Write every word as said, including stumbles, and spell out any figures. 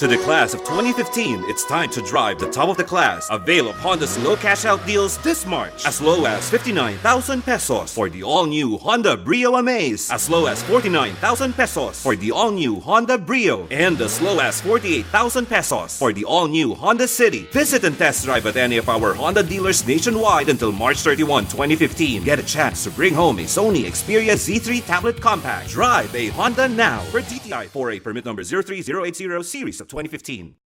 To the class of twenty fifteen, it's time to drive the top of the class. Avail of Honda's low cash out deals this March. As low as fifty-nine thousand pesos for the all-new Honda Brio Amaze. As low as forty-nine thousand pesos for the all-new Honda Brio. And as low as forty-eight thousand pesos for the all-new Honda City. Visit and test drive at any of our Honda dealers nationwide until March thirty-first, twenty fifteen. Get a chance to bring home a Sony Xperia Z three Tablet Compact. Drive a Honda now. For T T I four A permit number zero three zero eight zero series of twenty fifteen.